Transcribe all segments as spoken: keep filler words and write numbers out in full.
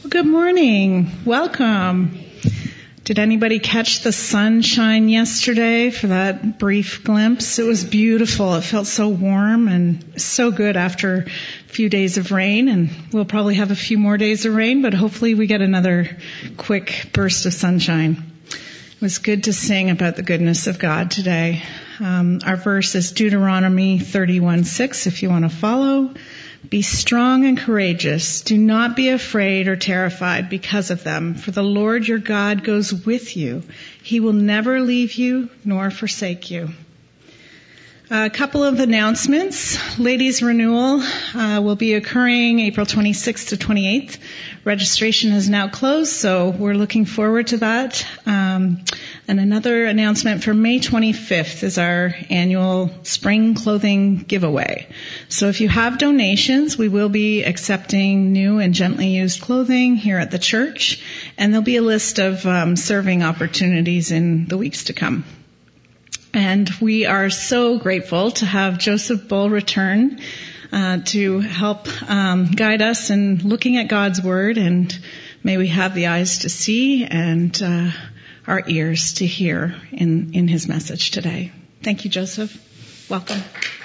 Good morning. Welcome. Did anybody catch the sunshine yesterday for that brief glimpse? It was beautiful. It felt so warm and so good after a few days of rain, and we'll probably have a few more days of rain, but hopefully we get another quick burst of sunshine. It was good to sing about the goodness of God today. Um, our verse is Deuteronomy thirty-one six, if you want to follow. Be strong and courageous. Do not be afraid or terrified because of them, for the Lord your God goes with you. He will never leave you nor forsake you. A couple of announcements. Ladies Renewal uh, will be occurring April twenty-sixth to twenty-eighth. Registration is now closed, so we're looking forward to that. Um, and another announcement for May twenty-fifth is our annual spring clothing giveaway. So if you have donations, we will be accepting new and gently used clothing here at the church, and there'll be a list of um, serving opportunities in the weeks to come. And we are so grateful to have Joseph Bull return uh, to help um, guide us in looking at God's Word, and may we have the eyes to see and uh, our ears to hear in, in his message today. Thank you, Joseph. Welcome.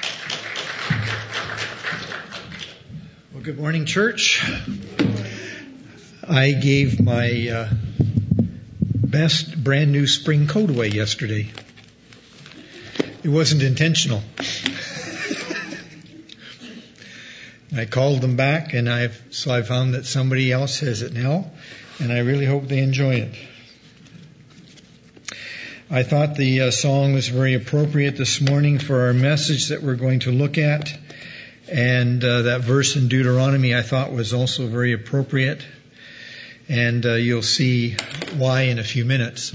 Well, good morning, church. I gave my uh, best brand new spring coat away yesterday. It wasn't intentional. I called them back, and I've so I found that somebody else has it now, and I really hope they enjoy it. I thought the uh, song was very appropriate this morning for our message that we're going to look at, and uh, that verse in Deuteronomy I thought was also very appropriate, and uh, you'll see why in a few minutes.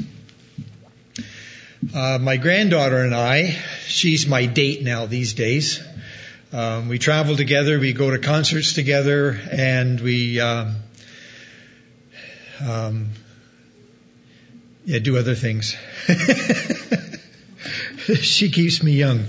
Uh, my granddaughter and I, she's my date now these days. Um, we travel together, we go to concerts together, and we um, um, yeah, do other things. She keeps me young.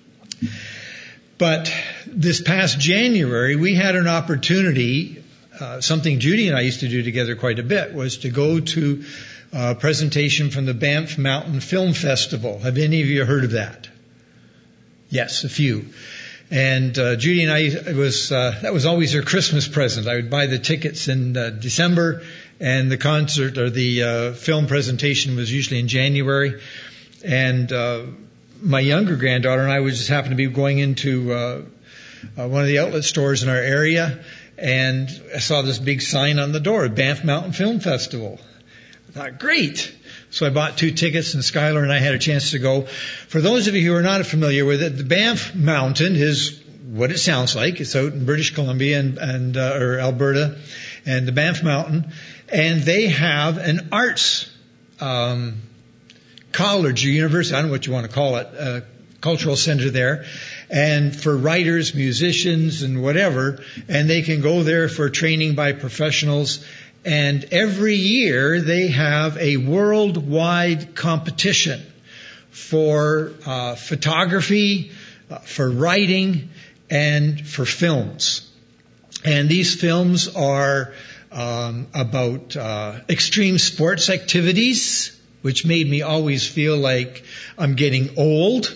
But this past January, we had an opportunity, uh, something Judy and I used to do together quite a bit, was to go to a presentation from the Banff Mountain Film Festival. Have any of you heard of that? Yes, a few. And uh, Judy and I, it was uh, that was always her Christmas present. I would buy the tickets in uh, December, and the concert or the uh, film presentation was usually in January. And uh, my younger granddaughter and I would just happen to be going into uh, uh, one of the outlet stores in our area, and I saw this big sign on the door, Banff Mountain Film Festival. I thought, great. So I bought two tickets, and Skylar and I had a chance to go. For those of you who are not familiar with it, the Banff Mountain is what it sounds like. It's out in British Columbia and, and uh, or Alberta, and the Banff Mountain. And they have an arts um, college or university, I don't know what you want to call it, a cultural center there. And for writers, musicians, and whatever, and they can go there for training by professionals. And every year they have a worldwide competition for uh, photography, uh, for writing, and for films. And these films are um, about uh, extreme sports activities, which made me always feel like I'm getting old.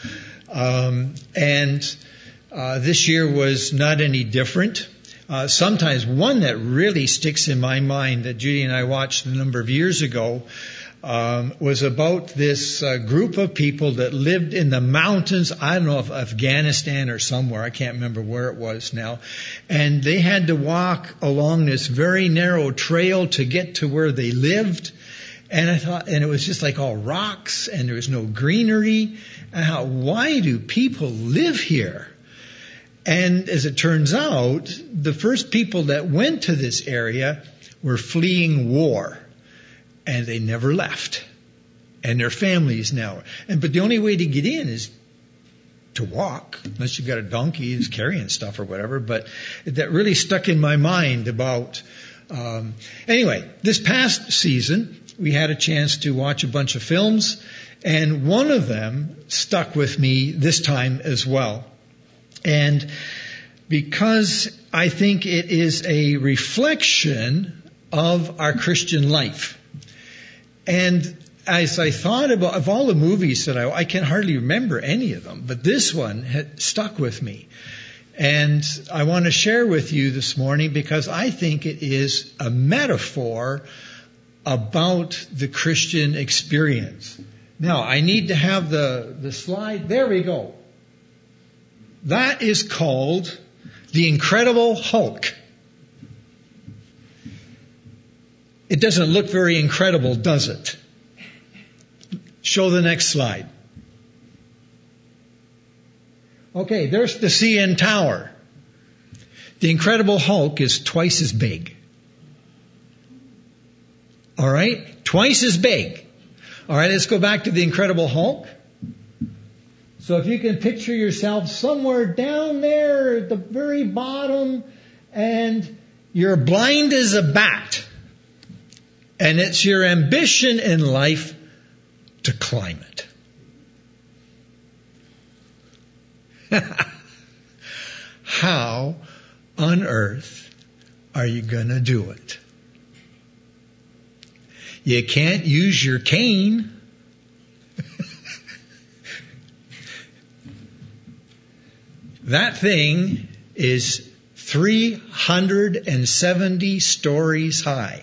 Um, and uh, this year was not any different. Uh, sometimes one that really sticks in my mind that Judy and I watched a number of years ago um, was about this uh, group of people that lived in the mountains, I don't know if Afghanistan or somewhere, I can't remember where it was now, and they had to walk along this very narrow trail to get to where they lived. And I thought, and it was just like all rocks, and there was no greenery. And I thought, why do people live here? And as it turns out, the first people that went to this area were fleeing war, and they never left. And their families now. And but the only way to get in is to walk, unless you've got a donkey who's carrying stuff or whatever. But that really stuck in my mind about. Um, anyway, this past season, we had a chance to watch a bunch of films, and one of them stuck with me this time as well. And because I think it is a reflection of our Christian life. And as I thought about, of all the movies that I, I can hardly remember any of them, but this one had stuck with me. And I want to share with you this morning because I think it is a metaphor about the Christian experience. Now, I need to have the, the slide. There we go. That is called The Incredible Hulk. It doesn't look very incredible, does it? Show the next slide. Okay, there's the C N Tower. The Incredible Hulk is twice as big. All right? Twice as big. All right, let's go back to the Incredible Hulk. So if you can picture yourself somewhere down there at the very bottom and you're blind as a bat. And it's your ambition in life to climb it. How on earth are you going to do it? You can't use your cane. That thing is three hundred seventy stories high.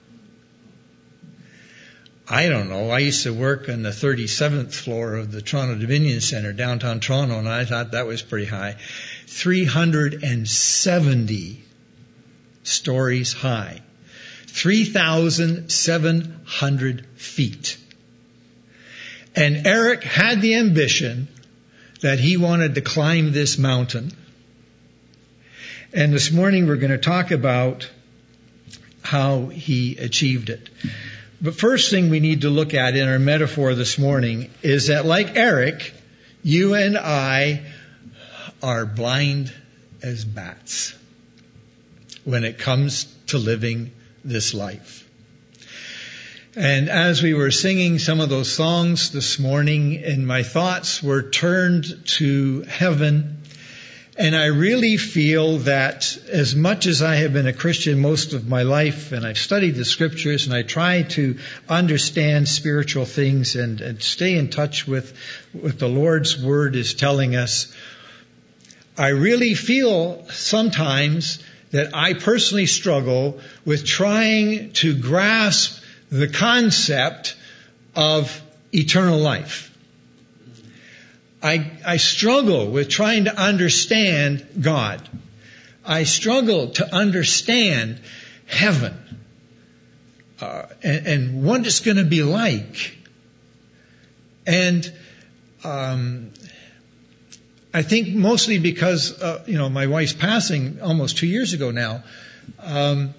I don't know. I used to work on the thirty-seventh floor of the Toronto Dominion Centre, downtown Toronto, and I thought that was pretty high. three hundred seventy stories high. three thousand seven hundred feet. And Eric had the ambition that he wanted to climb this mountain. And this morning we're going to talk about how he achieved it. But first thing we need to look at in our metaphor this morning is that, like Eric, you and I are blind as bats when it comes to living this life. And as we were singing some of those songs this morning, and my thoughts were turned to heaven, and I really feel that as much as I have been a Christian most of my life, and I've studied the scriptures, and I try to understand spiritual things and, and stay in touch with what the Lord's Word is telling us, I really feel sometimes that I personally struggle with trying to grasp the concept of eternal life. I, I struggle with trying to understand God. I struggle to understand heaven uh, and, and what it's going to be like. And um, I think mostly because, uh, you know, my wife's passing almost two years ago now, um,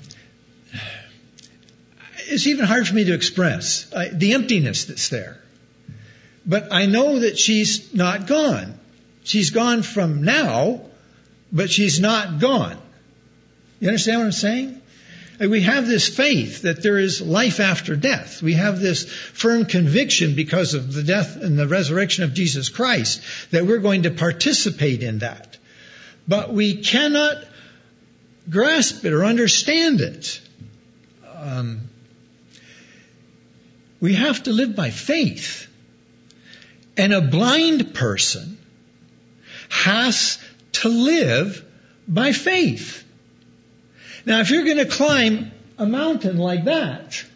it's even hard for me to express uh, the emptiness that's there. But I know that she's not gone. She's gone from now, but she's not gone. You understand what I'm saying? We have this faith that there is life after death. We have this firm conviction because of the death and the resurrection of Jesus Christ that we're going to participate in that. But we cannot grasp it or understand it. Um, we have to live by faith. And a blind person has to live by faith. Now, if you're going to climb a mountain like that,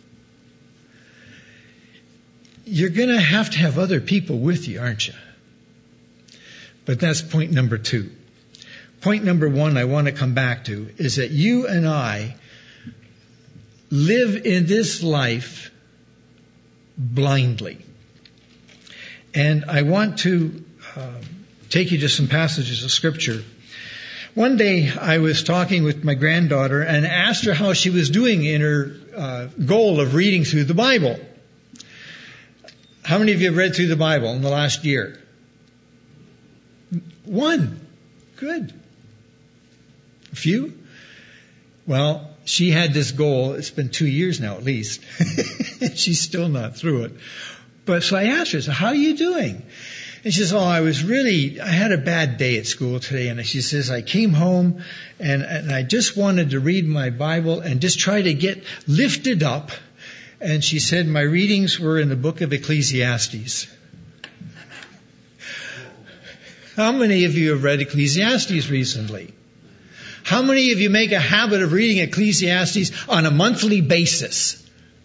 you're going to have to have other people with you, aren't you? But that's point number two. Point number one I want to come back to is that you and I live in this life blindly. And I want to uh, take you to some passages of Scripture. One day I was talking with my granddaughter and asked her how she was doing in her uh, goal of reading through the Bible. How many of you have read through the Bible in the last year? One. Good. A few? Well, she had this goal. It's been two years now at least. She's still not through it. But so I asked her, so how are you doing? And she says, oh, I was really, I had a bad day at school today. And she says, I came home and, and I just wanted to read my Bible and just try to get lifted up. And she said, my readings were in the book of Ecclesiastes. How many of you have read Ecclesiastes recently? How many of you make a habit of reading Ecclesiastes on a monthly basis?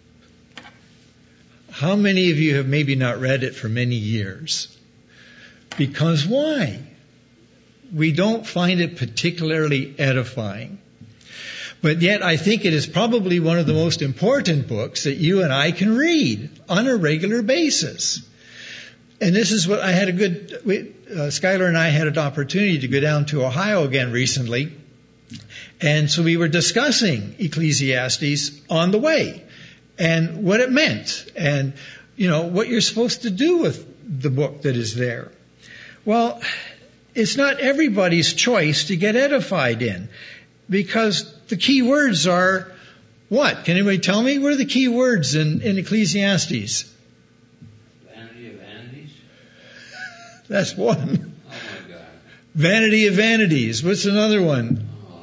How many of you have maybe not read it for many years? Because why? We don't find it particularly edifying. But yet I think it is probably one of the most important books that you and I can read on a regular basis. And this is what I had a good, we, uh, Skylar and I had an opportunity to go down to Ohio again recently. And so we were discussing Ecclesiastes on the way and what it meant and, you know, what you're supposed to do with the book that is there. Well, it's not everybody's choice to get edified in, because the key words are what? Can anybody tell me? What are the key words in, in Ecclesiastes? Vanity of vanities. That's one. Oh my God. Vanity of vanities. What's another one? Oh.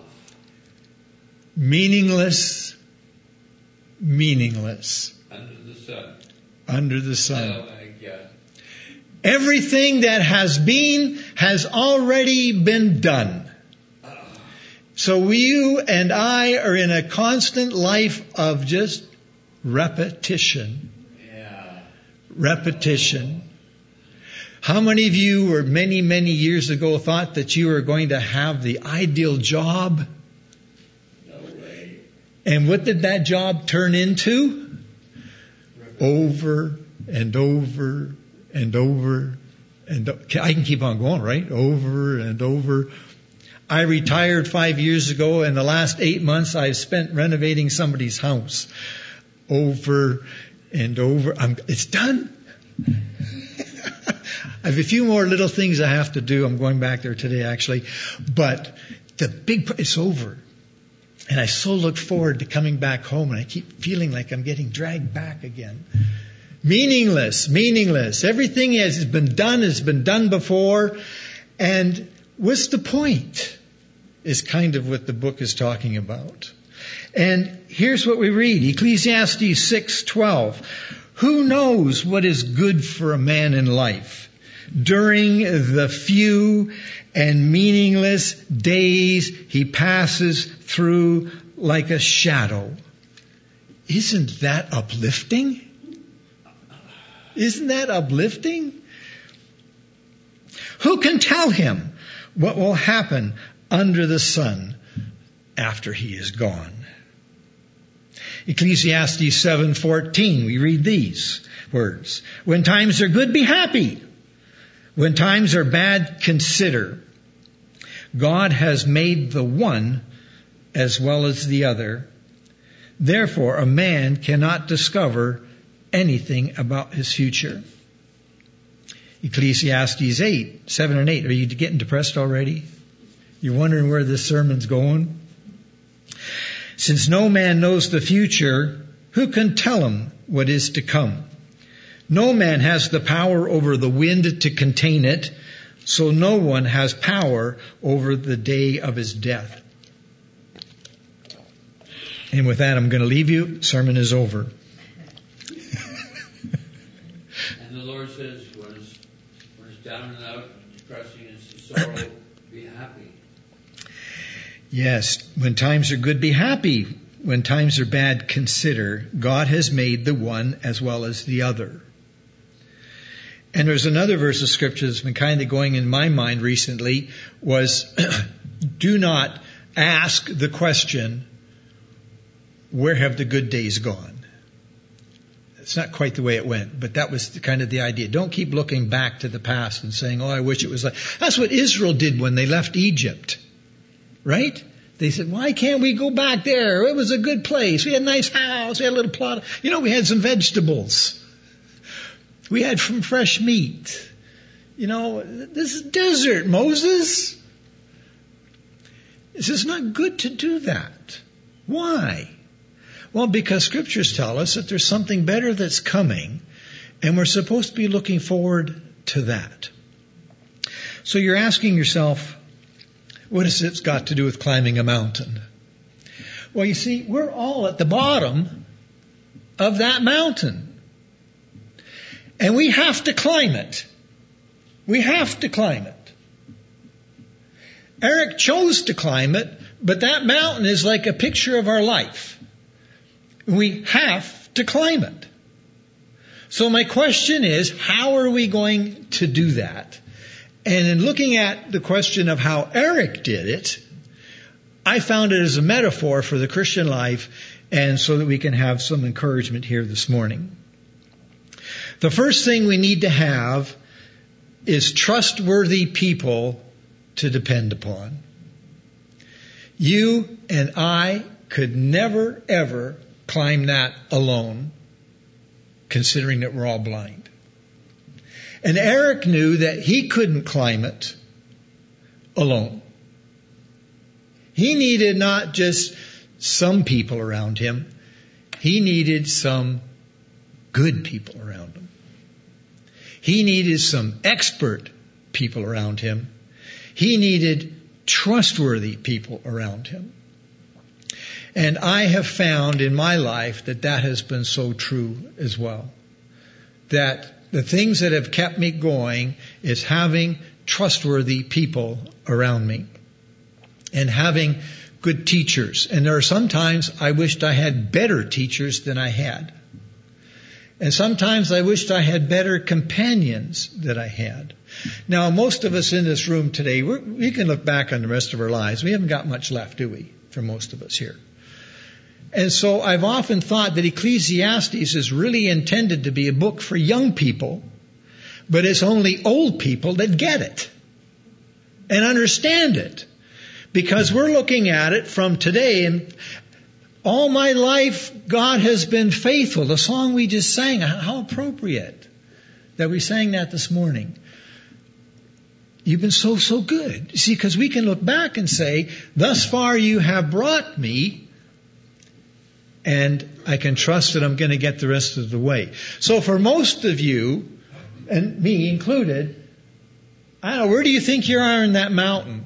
Meaningless. Meaningless. Under the sun. Under the sun. Oh my God. Everything that has been has already been done. So you and I are in a constant life of just repetition. Yeah. Repetition. How many of you were many, many years ago thought that you were going to have the ideal job? No way. And what did that job turn into? Over and over and over. And I can keep on going, right? Over and over. I retired five years ago, and the last eight months I've spent renovating somebody's house. Over and over. I'm, it's done. I have a few more little things I have to do. I'm going back there today, actually. But the big, it's over. And I so look forward to coming back home, and I keep feeling like I'm getting dragged back again. Meaningless, meaningless. Everything has been done, has been done before. And what's the point? Is kind of what the book is talking about. And here's what we read. Ecclesiastes six twelve. Who knows what is good for a man in life during the few and meaningless days he passes through like a shadow? Isn't that uplifting? Isn't that uplifting? Who can tell him what will happen under the sun after he is gone? Ecclesiastes seven fourteen, we read these words. When times are good, be happy. When times are bad, consider. God has made the one as well as the other. Therefore, a man cannot discover anything about his future. Ecclesiastes eight, seven and eight. Are you getting depressed already? You're wondering where this sermon's going? Since no man knows the future, who can tell him what is to come? No man has the power over the wind to contain it, so no one has power over the day of his death. And with that, I'm going to leave you. Sermon is over. And the Lord says, when it's, when it's down and out and depressing and it's sorrow, be happy. Yes, when times are good, be happy. When times are bad, consider. God has made the one as well as the other. And there's another verse of scripture that's been kind of going in my mind recently, was do not ask the question, where have the good days gone? It's not quite the way it went, but that was the, kind of the idea. Don't keep looking back to the past and saying, oh, I wish it was like... That's what Israel did when they left Egypt. Right? They said, why can't we go back there? It was a good place. We had a nice house. We had a little plot. You know, we had some vegetables. We had some fresh meat. You know, this is desert, Moses. It's just not good to do that. Why? Well, because scriptures tell us that there's something better that's coming, and we're supposed to be looking forward to that. So you're asking yourself, what has this got to do with climbing a mountain? Well, you see, we're all at the bottom of that mountain. And we have to climb it. We have to climb it. Eric chose to climb it, but that mountain is like a picture of our life. We have to climb it. So my question is, how are we going to do that? And in looking at the question of how Eric did it, I found it as a metaphor for the Christian life, and so that we can have some encouragement here this morning. The first thing we need to have is trustworthy people to depend upon. You and I could never, ever climb that alone, considering that we're all blind. And Eric knew that he couldn't climb it alone. He needed not just some people around him, he needed some good people around him. He needed some expert people around him. He needed trustworthy people around him. And I have found in my life that that has been so true as well. That the things that have kept me going is having trustworthy people around me. And having good teachers. And there are sometimes I wished I had better teachers than I had. And sometimes I wished I had better companions than I had. Now, most of us in this room today, we're, we can look back on the rest of our lives. We haven't got much left, do we, for most of us here? And so I've often thought that Ecclesiastes is really intended to be a book for young people, but it's only old people that get it and understand it. Because we're looking at it from today, and all my life God has been faithful. The song we just sang, how appropriate that we sang that this morning. You've been so, so good. You see, because we can look back and say, thus far you have brought me, and I can trust that I'm going to get the rest of the way. So for most of you, and me included, I don't know, where do you think you are in that mountain?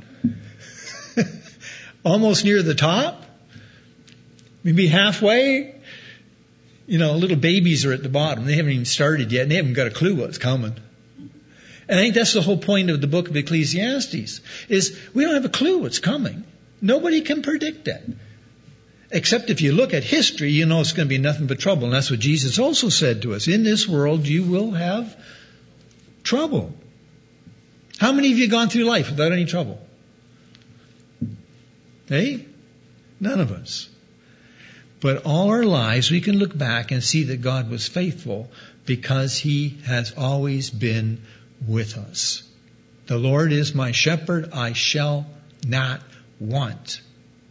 Almost near the top? Maybe halfway? You know, little babies are at the bottom. They haven't even started yet, and they haven't got a clue what's coming. And I think that's the whole point of the book of Ecclesiastes, is we don't have a clue what's coming. Nobody can predict it. Except if you look at history, you know it's going to be nothing but trouble. And that's what Jesus also said to us. In this world, you will have trouble. How many of you have gone through life without any trouble? Hey? None of us. But all our lives, we can look back and see that God was faithful because He has always been with us. The Lord is my shepherd, I shall not want.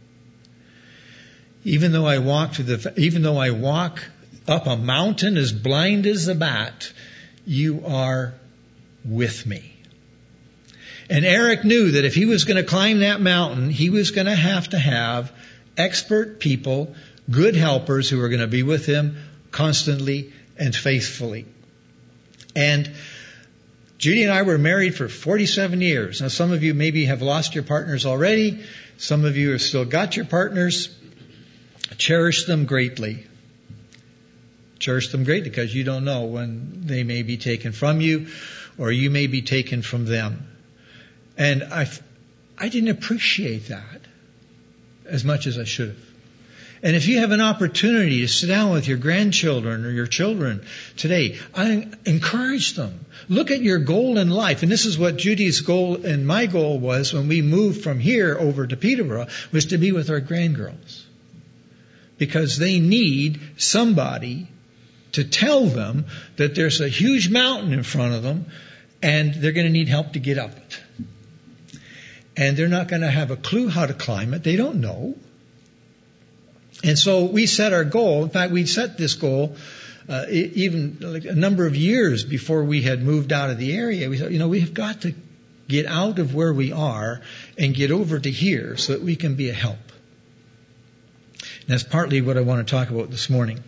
Even though I walk to the, even though I walk up a mountain as blind as a bat, you are with me. And Eric knew that if he was going to climb that mountain, he was going to have to have expert people, good helpers who were going to be with him constantly and faithfully. And Judy and I were married for forty-seven years. Now, some of you maybe have lost your partners already. Some of you have still got your partners. Cherish them greatly. Cherish them greatly because you don't know when they may be taken from you or you may be taken from them. And I, I didn't appreciate that as much as I should have. And if you have an opportunity to sit down with your grandchildren or your children today, I encourage them. Look at your goal in life. And this is what Judy's goal and my goal was when we moved from here over to Peterborough, was to be with our grandgirls. Because they need somebody to tell them that there's a huge mountain in front of them and they're going to need help to get up it. And they're not going to have a clue how to climb it. They don't know. And so we set our goal. In fact, we set this goal uh, even like a number of years before we had moved out of the area. We thought, you know, we've got to get out of where we are and get over to here so that we can be a help. And that's partly what I want to talk about this morning.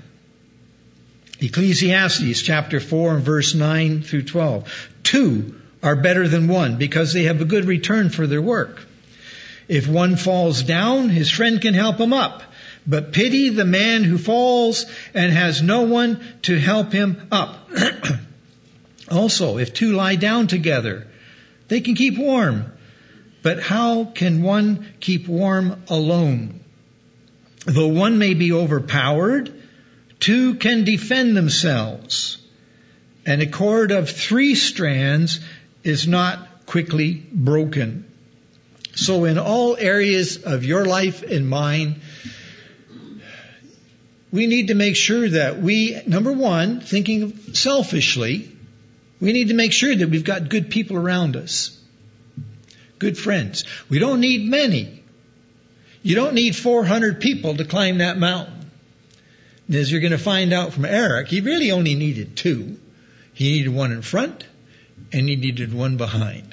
Ecclesiastes chapter four and verse nine through twelve. Two are better than one because they have a good return for their work. If one falls down, his friend can help him up. But pity the man who falls and has no one to help him up. Also, if two lie down together, they can keep warm. But how can one keep warm alone? Though one may be overpowered, two can defend themselves. And a cord of three strands is not quickly broken. So in all areas of your life and mine, we need to make sure that we, number one, thinking selfishly, we need to make sure that we've got good people around us. Good friends. We don't need many. You don't need four hundred people to climb that mountain. As you're going to find out from Eric, he really only needed two. He needed one in front and he needed one behind.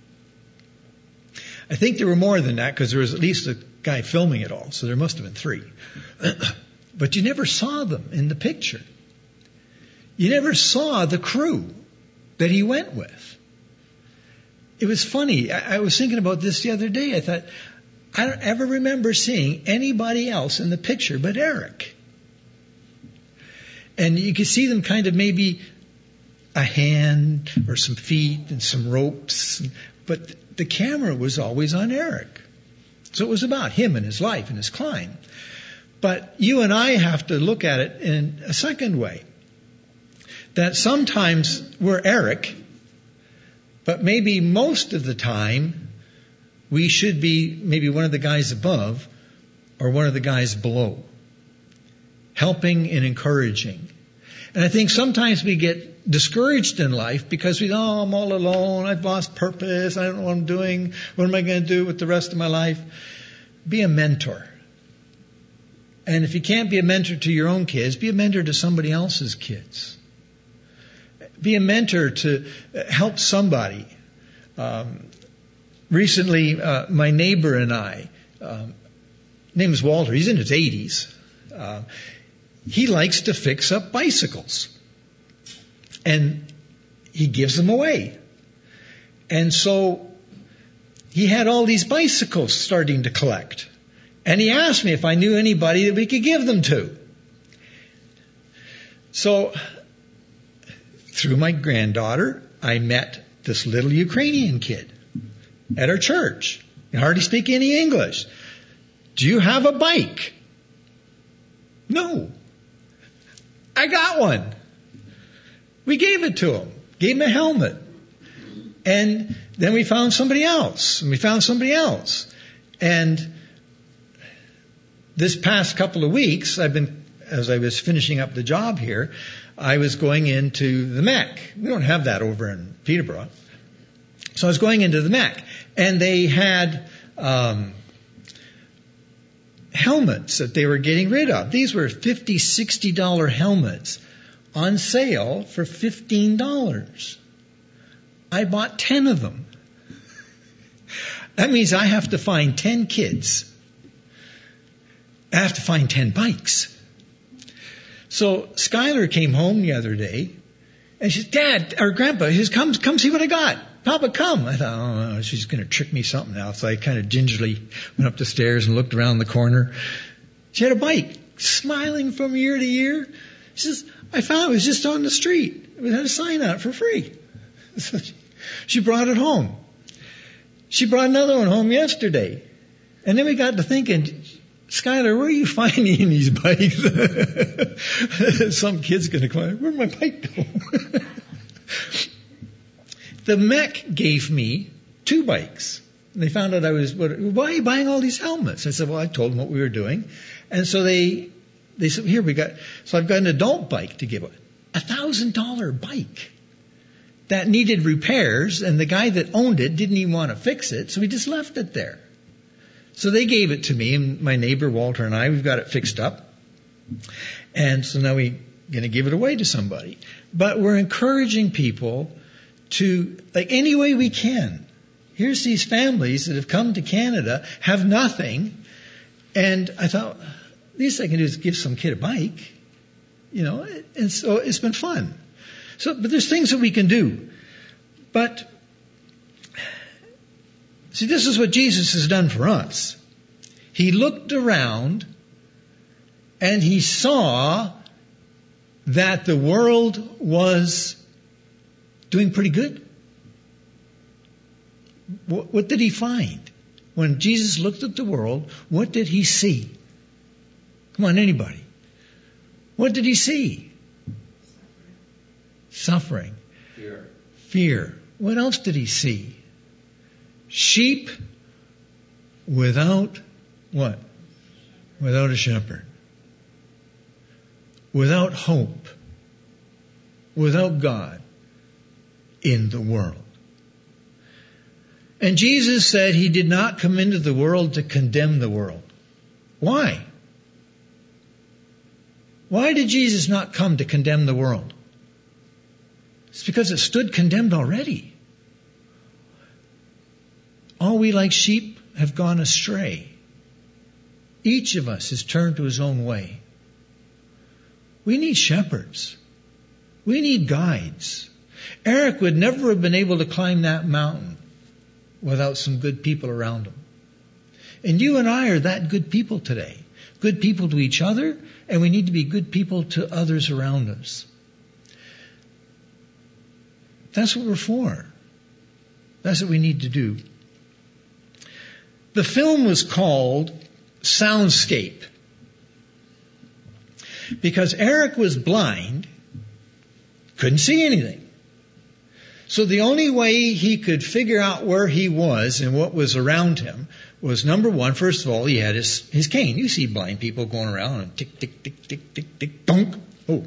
I think there were more than that because there was at least a guy filming it all, so there must have been three. But you never saw them in the picture. You never saw the crew that he went with. It was funny. I, I was thinking about this the other day. I thought, I don't ever remember seeing anybody else in the picture but Eric. And you could see them kind of maybe a hand or some feet and some ropes. But the camera was always on Eric. So it was about him and his life and his climb. But you and I have to look at it in a second way. That sometimes we're Eric, but maybe most of the time we should be maybe one of the guys above or one of the guys below, helping and encouraging. And I think sometimes we get discouraged in life because we, oh, I'm all alone, I've lost purpose, I don't know what I'm doing, what am I going to do with the rest of my life? Be a mentor. And if you can't be a mentor to your own kids, be a mentor to somebody else's kids. Be a mentor to help somebody. Um, recently, uh, my neighbor and I, um, name is Walter, he's in his eighties. Uh, he likes to fix up bicycles. And he gives them away. And so he had all these bicycles starting to collect. And he asked me if I knew anybody that we could give them to. So through my granddaughter, I met this little Ukrainian kid at our church. He hardly speak any English. Do you have a bike? No. I got one. We gave it to him. Gave him a helmet. And then we found somebody else. And we found somebody else. And this past couple of weeks, I've been, as I was finishing up the job here, I was going into the M E C. We don't have that over in Peterborough. So I was going into the M E C. And they had um, helmets that they were getting rid of. These were fifty dollars, sixty dollars helmets on sale for fifteen dollars. I bought ten of them. That means I have to find ten kids. I have to find ten bikes. So Skylar came home the other day, and she said, Dad, or Grandpa, he says, come, come see what I got. Papa, come. I thought, oh, she's going to trick me something else. So I kind of gingerly went up the stairs and looked around the corner. She had a bike, smiling from year to year. She says, I found it was just on the street. It had a sign on it for free. So she brought it home. She brought another one home yesterday. And then we got to thinking, Skylar, where are you finding these bikes? Some kid's going to climb. Where'd my bike go? The M E C gave me two bikes. And they found out I was, what, why are you buying all these helmets? I said, well, I told them what we were doing. And so they, they said, here we got, so I've got an adult bike to give away. A thousand dollar bike that needed repairs. And the guy that owned it didn't even want to fix it. So we just left it there. So they gave it to me, and my neighbor Walter and I, we've got it fixed up. And so now we're going to give it away to somebody. But we're encouraging people to, like, any way we can. Here's these families that have come to Canada, have nothing. And I thought, the least I can do is give some kid a bike. You know, and so it's been fun. So, but there's things that we can do. But See, this is what Jesus has done for us. He looked around and he saw that the world was doing pretty good. What, what did he find? When Jesus looked at the world, what did he see? Come on, anybody. What did he see? Suffering. Fear. Fear. What else did he see? Sheep without what? Without a shepherd. Without hope. Without God in the world. And Jesus said he did not come into the world to condemn the world. Why? Why did Jesus not come to condemn the world? It's because it stood condemned already. All we like sheep have gone astray. Each of us has turned to his own way. We need shepherds. We need guides. Eric would never have been able to climb that mountain without some good people around him. And you and I are that good people today. Good people to each other, and we need to be good people to others around us. That's what we're for. That's what we need to do. The film was called Soundscape because Eric was blind, couldn't see anything. So the only way he could figure out where he was and what was around him was, number one, first of all, he had his, his cane. You see blind people going around and tick, tick, tick, tick, tick, tick, donk. Oh.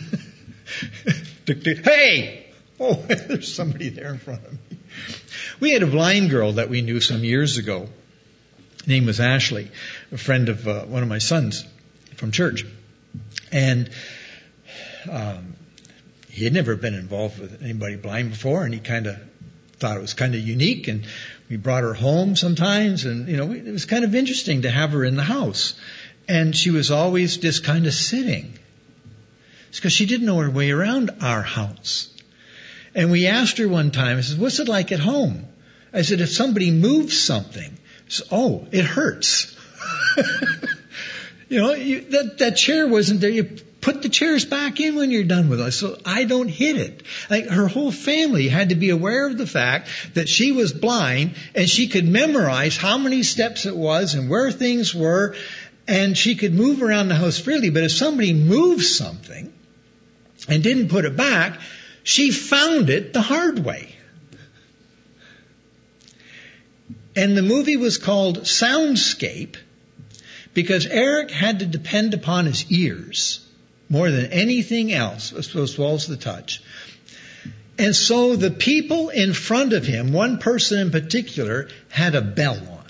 Tick, tick. Hey! Oh, there's somebody there in front of me. We had a blind girl that we knew some years ago. Her name was Ashley, a friend of uh, one of my sons from church. And um, he had never been involved with anybody blind before, and he kind of thought it was kind of unique. And we brought her home sometimes, and you know, it was kind of interesting to have her in the house. And she was always just kind of sitting. It's because she didn't know her way around our house. And we asked her one time, I said, what's it like at home? I said, if somebody moves something, said, oh, it hurts. you know, you, that, that chair wasn't there. You put the chairs back in when you're done with it. So I don't hit it. Like her whole family had to be aware of the fact that she was blind and she could memorize how many steps it was and where things were, and she could move around the house freely. But if somebody moved something and didn't put it back, she found it the hard way. And the movie was called Soundscape because Eric had to depend upon his ears more than anything else, as well as the touch. And so the people in front of him, one person in particular, had a bell on.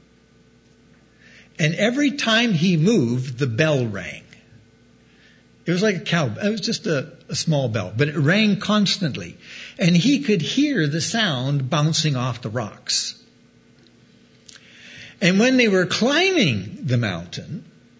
And every time he moved, the bell rang. It was like a cow. It was just a, a small bell, but it rang constantly. And he could hear the sound bouncing off the rocks. And when they were climbing the mountain,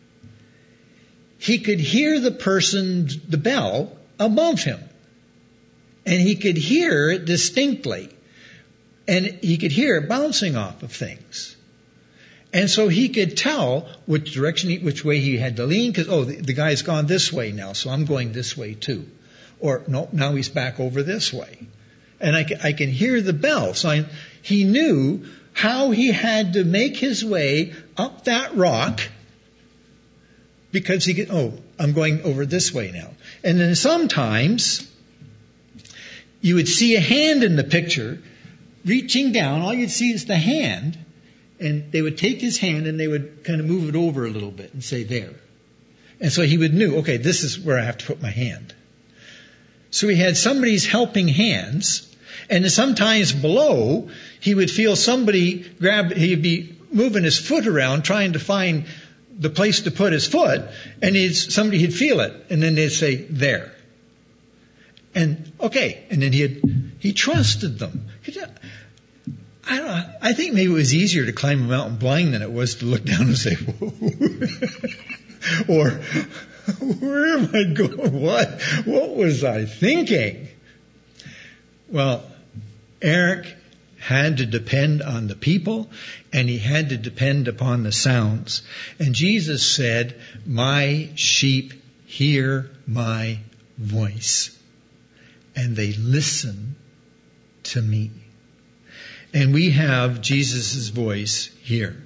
he could hear the person, the bell, above him. And he could hear it distinctly. And he could hear it bouncing off of things. And so he could tell which direction, he, which way he had to lean, because, oh, the, the guy's gone this way now, so I'm going this way too. Or, no, now he's back over this way. And I can, I can hear the bell. So I, he knew how he had to make his way up that rock because he could, oh, I'm going over this way now. And then sometimes you would see a hand in the picture reaching down. All you'd see is the hand. And they would take his hand and they would kind of move it over a little bit and say, there. And so he would know, okay, this is where I have to put my hand. So he had somebody's helping hands. And sometimes below, he would feel somebody grab, he'd be moving his foot around trying to find the place to put his foot. And he'd, somebody he'd feel it. And then they'd say, there. And, okay. And then he'd, he trusted them. I don't know, I think maybe it was easier to climb a mountain blind than it was to look down and say, whoa. Or, where am I going? What? What was I thinking? Well, Eric had to depend on the people, and he had to depend upon the sounds. And Jesus said, my sheep hear my voice, and they listen to me. And we have Jesus' voice here.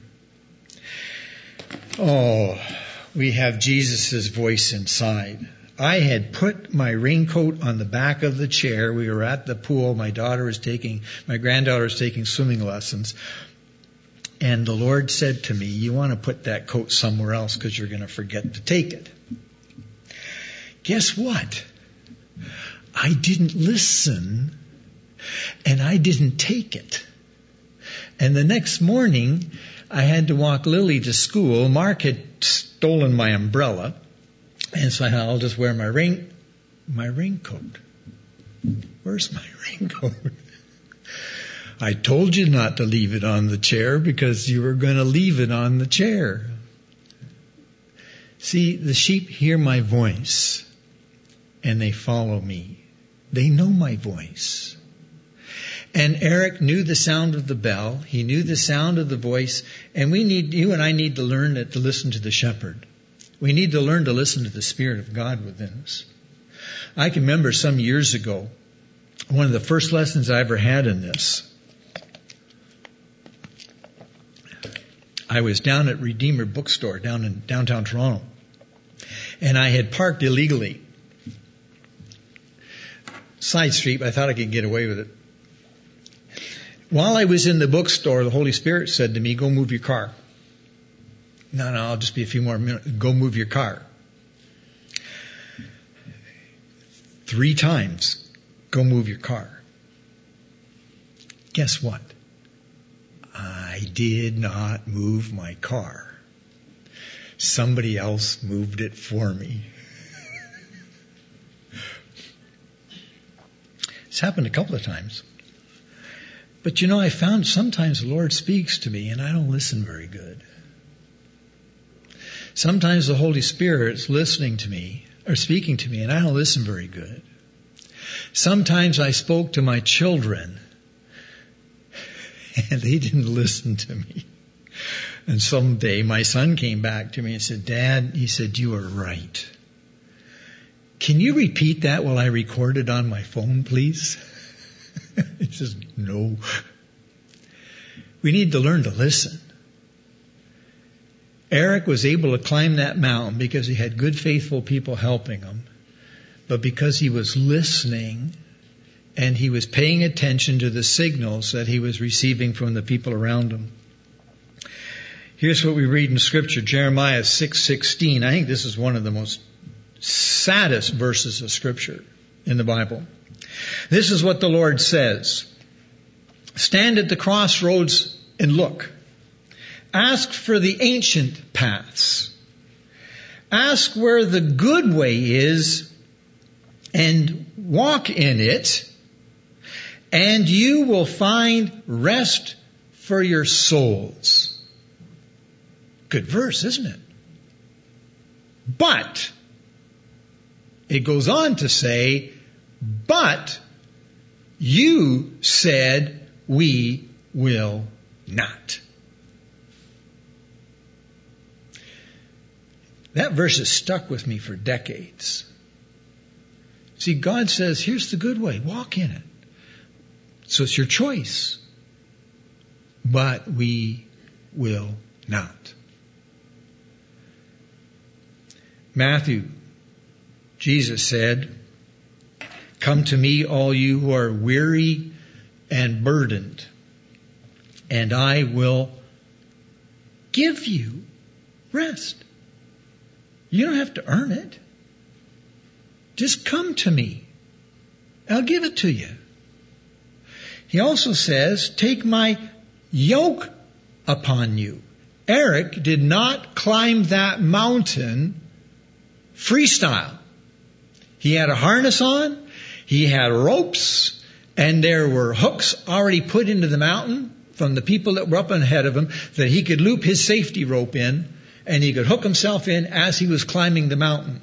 Oh, we have Jesus' voice inside. I had put my raincoat on the back of the chair. We were at the pool. My daughter was taking, my granddaughter was taking swimming lessons. And the Lord said to me, you want to put that coat somewhere else because you're going to forget to take it. Guess what? I didn't listen, and I didn't take it. And the next morning, I had to walk Lily to school. Mark had stolen my umbrella. And so I thought, I'll just wear my rain, my raincoat. Where's my raincoat? I told you not to leave it on the chair because you were going to leave it on the chair. See, the sheep hear my voice and they follow me. They know my voice. And Eric knew the sound of the bell. He knew the sound of the voice. And we need, you and I need to learn to listen to the shepherd. We need to learn to listen to the Spirit of God within us. I can remember some years ago, one of the first lessons I ever had in this. I was down at Redeemer Bookstore down in downtown Toronto. And I had parked illegally. Side street, I thought I could get away with it. While I was in the bookstore, the Holy Spirit said to me, go move your car. No, no, I'll just be a few more minutes. Go move your car. Three times, go move your car. Guess what? I did not move my car. Somebody else moved it for me. It's happened a couple of times. But you know, I found sometimes the Lord speaks to me and I don't listen very good. Sometimes the Holy Spirit is listening to me or speaking to me and I don't listen very good. Sometimes I spoke to my children and they didn't listen to me. And someday my son came back to me and said, Dad, he said, you are right. Can you repeat that while I record it on my phone, please? He says, no. We need to learn to listen. Eric was able to climb that mountain because he had good, faithful people helping him, but because he was listening and he was paying attention to the signals that he was receiving from the people around him. Here's what we read in Scripture, Jeremiah six sixteen. I think this is one of the most saddest verses of Scripture in the Bible. This is what the Lord says. Stand at the crossroads and look. Ask for the ancient paths. Ask where the good way is and walk in it, and you will find rest for your souls. Good verse, isn't it? But it goes on to say, but you said we will not. That verse has stuck with me for decades. See, God says, here's the good way. Walk in it. So it's your choice. But we will not. Matthew, Jesus said, come to me, all you who are weary and burdened, and I will give you rest. You don't have to earn it. Just come to me. I'll give it to you. He also says, take my yoke upon you. Eric did not climb that mountain freestyle. He had a harness on, he had ropes, and there were hooks already put into the mountain from the people that were up ahead of him that he could loop his safety rope in, and he could hook himself in as he was climbing the mountain.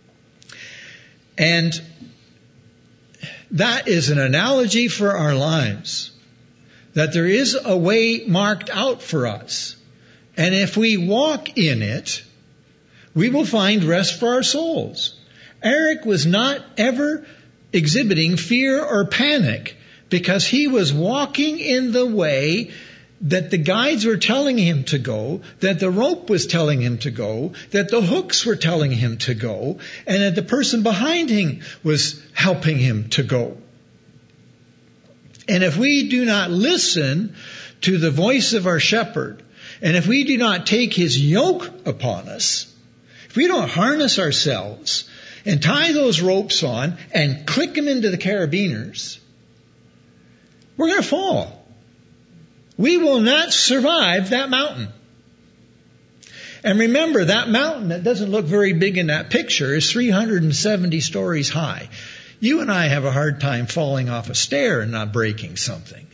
And that is an analogy for our lives. that there is a way marked out for us. And if we walk in it, we will find rest for our souls. Eric was not ever exhibiting fear or panic because he was walking in the way that the guides were telling him to go, that the rope was telling him to go, that the hooks were telling him to go, and that the person behind him was helping him to go. And if we do not listen to the voice of our shepherd, and if we do not take his yoke upon us, if we don't harness ourselves and tie those ropes on and click them into the carabiners, we're going to fall. We will not survive that mountain. And remember, that mountain that doesn't look very big in that picture is three hundred seventy stories high. You and I have a hard time falling off a stair and not breaking something.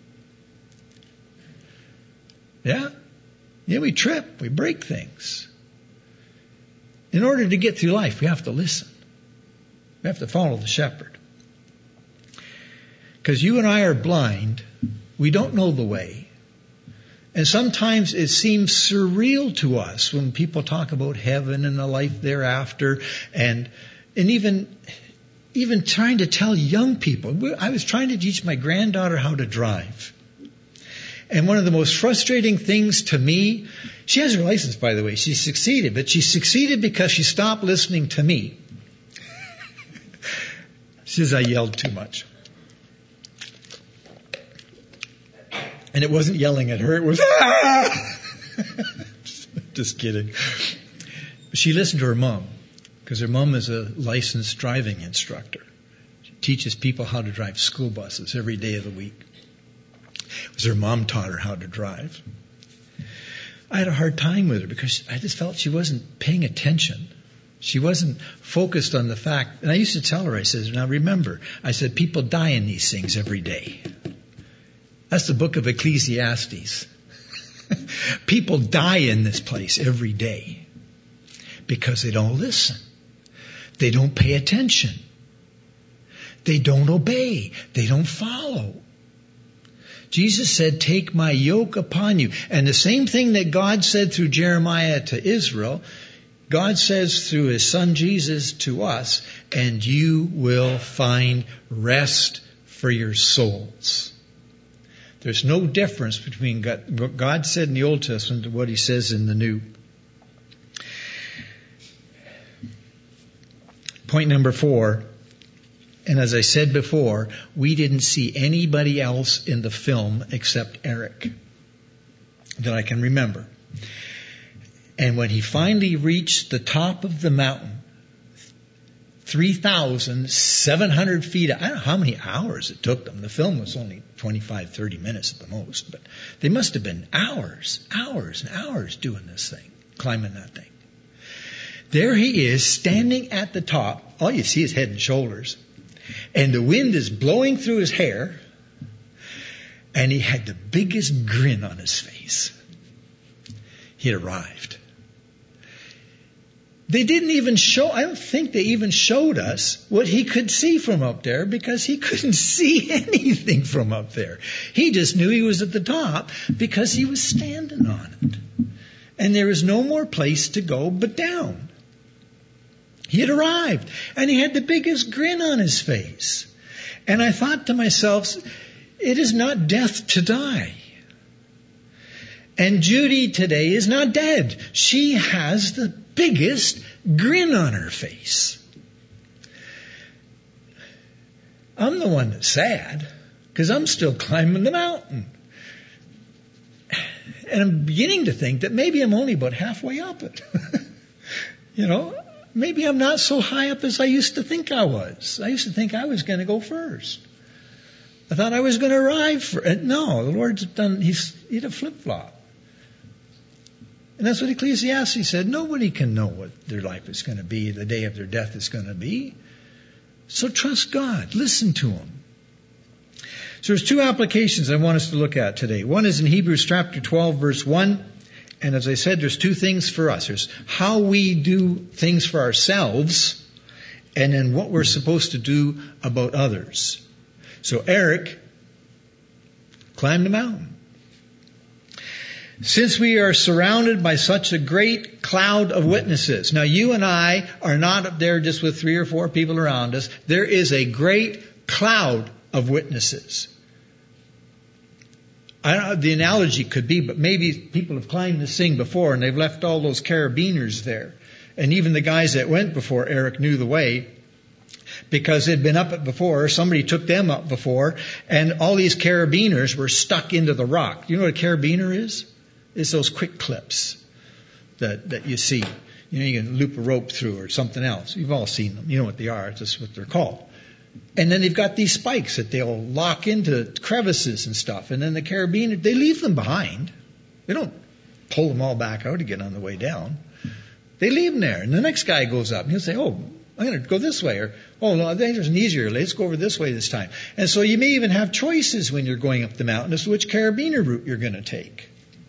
Yeah? Yeah, we trip, we break things. In order to get through life, we have to listen. We have to follow the shepherd. Because you and I are blind. We don't know the way. And sometimes it seems surreal to us when people talk about heaven and the life thereafter, and and even even trying to tell young people. I was trying to teach my granddaughter how to drive. And one of the most frustrating things to me, she has her license, by the way. She succeeded, but she succeeded because she stopped listening to me. She says I yelled too much. And it wasn't yelling at her, it was, ah! Just kidding. She listened to her mom, because her mom is a licensed driving instructor. She teaches people how to drive school buses every day of the week. It was her mom taught her how to drive. I had a hard time with her because I just felt she wasn't paying attention. She wasn't focused on the fact. And I used to tell her, I said, now remember, I said, people die in these things every day. That's the book of Ecclesiastes. People die in this place every day because they don't listen. They don't pay attention. They don't obey. They don't follow. Jesus said, take my yoke upon you. And the same thing that God said through Jeremiah to Israel, God says through his son Jesus to us, and you will find rest for your souls. There's no difference between what God said in the Old Testament and what he says in the New. Point number four, and as I said before, we didn't see anybody else in the film except Eric that I can remember. And when he finally reached the top of the mountain, three thousand seven hundred feet, I don't know how many hours it took them. The film was only twenty-five, thirty minutes at the most, but they must have been hours, hours and hours doing this thing, climbing that thing. There he is, standing at the top. All you see is head and shoulders. And the wind is blowing through his hair. And he had the biggest grin on his face. He had arrived. They didn't even show, I don't think they even showed us what he could see from up there because he couldn't see anything from up there. He just knew he was at the top because he was standing on it. And there was no more place to go but down. He had arrived and he had the biggest grin on his face. And I thought to myself, it is not death to die. And Judy today is not dead. She has the biggest grin on her face. I'm the one that's sad because I'm still climbing the mountain. And I'm beginning to think that maybe I'm only about halfway up it. You know, maybe I'm not so high up as I used to think I was. I used to think I was going to go first. I thought I was going to arrive for it. No, the Lord's done, he's, he did a flip-flop. And that's what Ecclesiastes said. Nobody can know what their life is going to be, the day of their death is going to be. So trust God. Listen to Him. So there's two applications I want us to look at today. One is in Hebrews chapter twelve, verse one. And as I said, there's two things for us. There's how we do things for ourselves, and then what we're supposed to do about others. So Eric Climb the mountain. Since we are surrounded by such a great cloud of witnesses. Now, you and I are not up there just with three or four people around us. There is a great cloud of witnesses. I don't know, the analogy could be, but maybe people have climbed this thing before and they've left all those carabiners there. And even the guys that went before Eric knew the way because they'd been up it before. Somebody took them up before, and all these carabiners were stuck into the rock. Do you know what a carabiner is? It's those quick clips that, that you see. You know, you can loop a rope through or something else. You've all seen them. You know what they are. It's just what they're called. And then they've got these spikes that they'll lock into crevices and stuff. And then the carabiner, they leave them behind. They don't pull them all back out again on the way down. They leave them there. And the next guy goes up and he'll say, oh, I'm going to go this way. Or, oh, no, I think there's an easier. Let's go over this way this time. And so you may even have choices when you're going up the mountain as to which carabiner route you're going to take.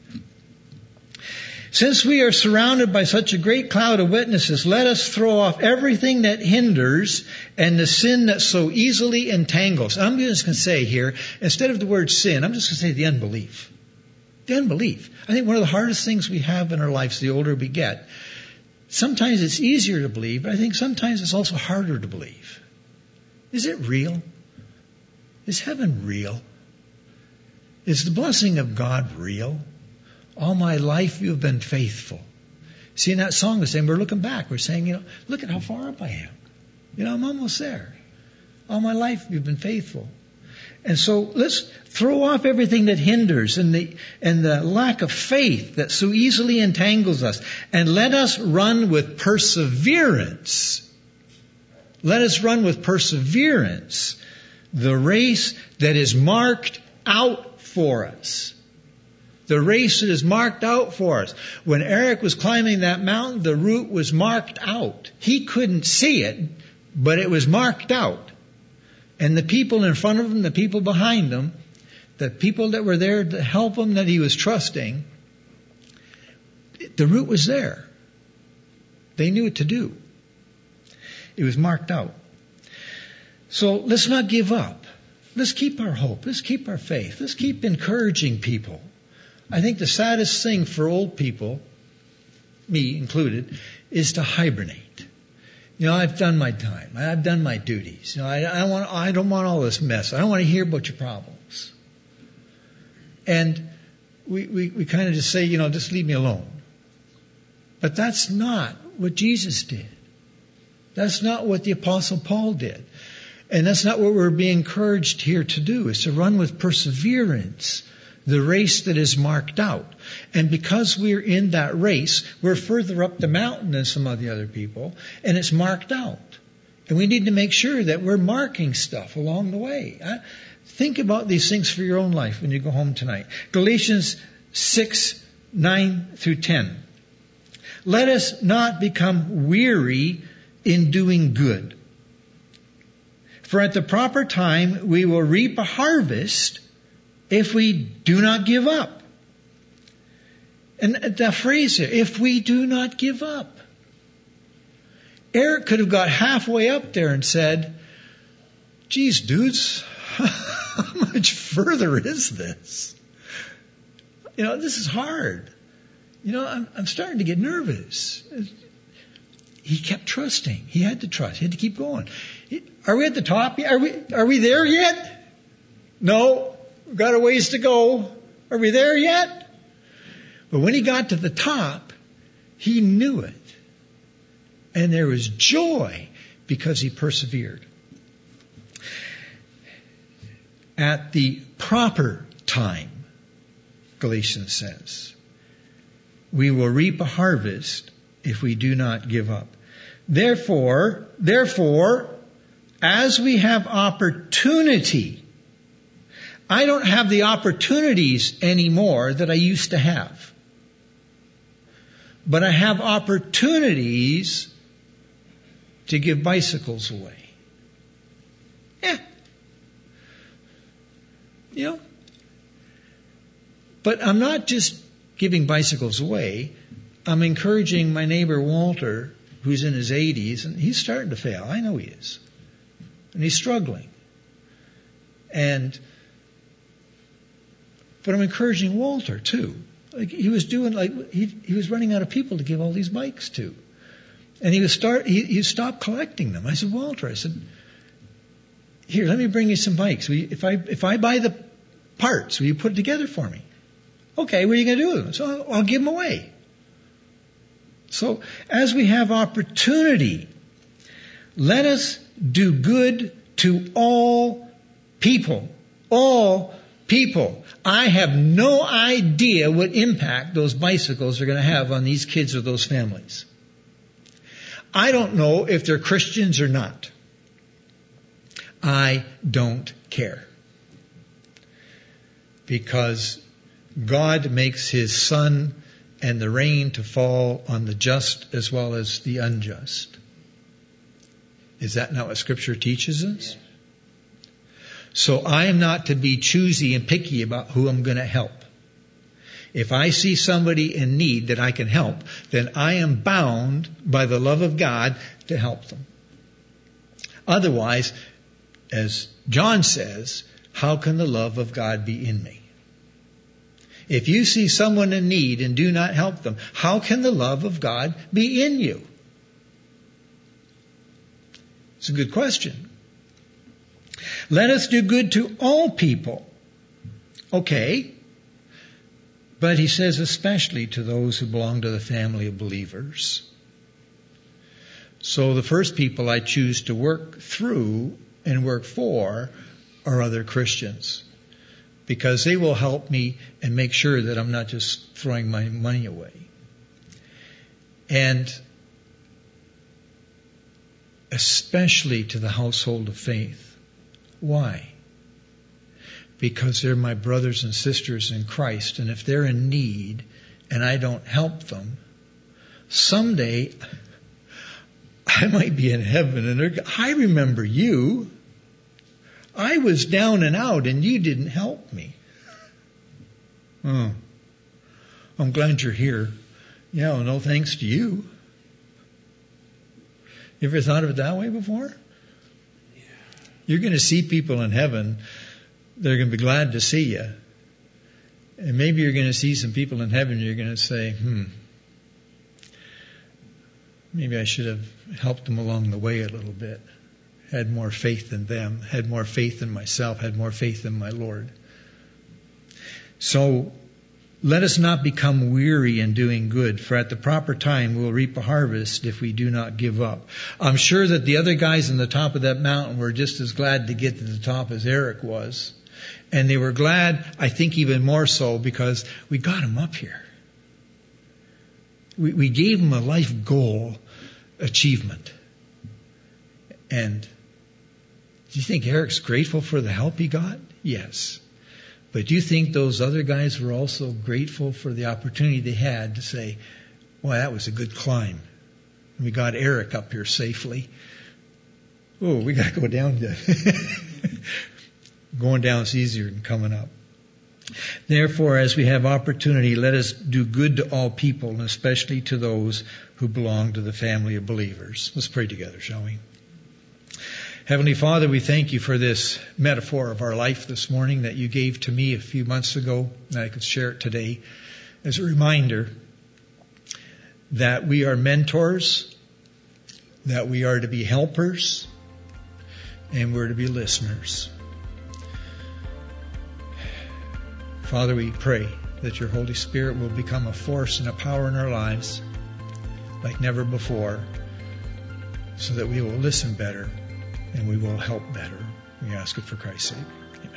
Since we are surrounded by such a great cloud of witnesses, let us throw off everything that hinders and the sin that so easily entangles. I'm just going to say here, instead of the word sin, I'm just going to say the unbelief. The unbelief. I think one of the hardest things we have in our lives the older we get. Sometimes it's easier to believe, but I think sometimes it's also harder to believe. Is it real? Is heaven real? Is the blessing of God real? All my life you've been faithful. See, in that song we're saying, we're looking back. We're saying, you know, look at how far up I am. You know, I'm almost there. All my life you've been faithful. And so let's throw off everything that hinders and the and the lack of faith that so easily entangles us. And let us run with perseverance. Let us run with perseverance the race that is marked out for us. The race that is marked out for us. When Eric was climbing that mountain, the route was marked out. He couldn't see it, but it was marked out. And the people in front of him, the people behind him, the people that were there to help him that he was trusting, the route was there. They knew what to do. It was marked out. So let's not give up. Let's keep our hope. Let's keep our faith. Let's keep encouraging people. I think the saddest thing for old people, me included, is to hibernate. You know, I've done my time. I've done my duties. You know, I, I don't want. I don't want all this mess. I don't want to hear about your problems. And we we, we kind of just say, you know, just leave me alone. But that's not what Jesus did. That's not what the Apostle Paul did. And that's not what we're being encouraged here to do, is to run with perseverance the race that is marked out. And because we're in that race, we're further up the mountain than some of the other people, and it's marked out. And we need to make sure that we're marking stuff along the way. Think about these things for your own life when you go home tonight. Galatians six, nine through ten. Let us not become weary in doing good. For at the proper time we will reap a harvest if we do not give up. And the phrase here, if we do not give up. Eric could have got halfway up there and said, geez, dudes, how much further is this? You know, this is hard. You know, I'm, I'm starting to get nervous. He kept trusting. He had to trust. He had to keep going. Are we at the top? Are we, are we there yet? No. We've got a ways to go. Are we there yet? But when he got to the top, he knew it. And there was joy because he persevered. At the proper time, Galatians says, we will reap a harvest if we do not give up. Therefore, therefore, as we have opportunity, I don't have the opportunities anymore that I used to have. But I have opportunities to give bicycles away. Yeah. You know? But I'm not just giving bicycles away. I'm encouraging my neighbor Walter, who's in his eighties, and he's starting to fail. I know he is. And he's struggling. And But I'm encouraging Walter too. Like he was doing, like he he was running out of people to give all these bikes to, and he was start he he stopped collecting them. I said, Walter, I said, here, let me bring you some bikes. Will you, if I if I buy the parts, will you put it together for me? Okay, what are you going to do with them? So I'll, I'll give them away. So as we have opportunity, let us do good to all people. All people. I have no idea what impact those bicycles are going to have on these kids or those families. I don't know if they're Christians or not. I don't care. Because God makes His sun and the rain to fall on the just as well as the unjust. Is that not what Scripture teaches us? So I am not to be choosy and picky about who I'm going to help. If I see somebody in need that I can help, then I am bound by the love of God to help them. Otherwise, as John says, how can the love of God be in me? If you see someone in need and do not help them, how can the love of God be in you? It's a good question. Let us do good to all people. Okay. But he says especially to those who belong to the family of believers. So the first people I choose to work through and work for are other Christians. Because they will help me and make sure that I'm not just throwing my money away. And especially to the household of faith. Why? Because they're my brothers and sisters in Christ, and if they're in need and I don't help them, someday I might be in heaven and they're, I remember you. I was down and out and you didn't help me. Oh, I'm glad you're here. Yeah, well, no thanks to you. You ever thought of it that way before? You're going to see people in heaven. They're going to be glad to see you. And maybe you're going to see some people in heaven. You're going to say, hmm, maybe I should have helped them along the way a little bit. Had more faith in them, had more faith in myself, had more faith in my Lord. So let us not become weary in doing good, for at the proper time we'll reap a harvest if we do not give up. I'm sure that the other guys on the top of that mountain were just as glad to get to the top as Eric was. And they were glad, I think even more so, because we got him up here. We, we gave him a life goal achievement. And do you think Eric's grateful for the help he got? Yes. But do you think those other guys were also grateful for the opportunity they had to say, well, that was a good climb. We got Eric up here safely. Oh, we got to go down. To Going down is easier than coming up. Therefore, as we have opportunity, let us do good to all people, and especially to those who belong to the family of believers. Let's pray together, shall we? Heavenly Father, we thank you for this metaphor of our life this morning that you gave to me a few months ago, and I could share it today as a reminder that we are mentors, that we are to be helpers, and we're to be listeners. Father, we pray that your Holy Spirit will become a force and a power in our lives like never before, so that we will listen better and we will help better. We ask it for Christ's sake.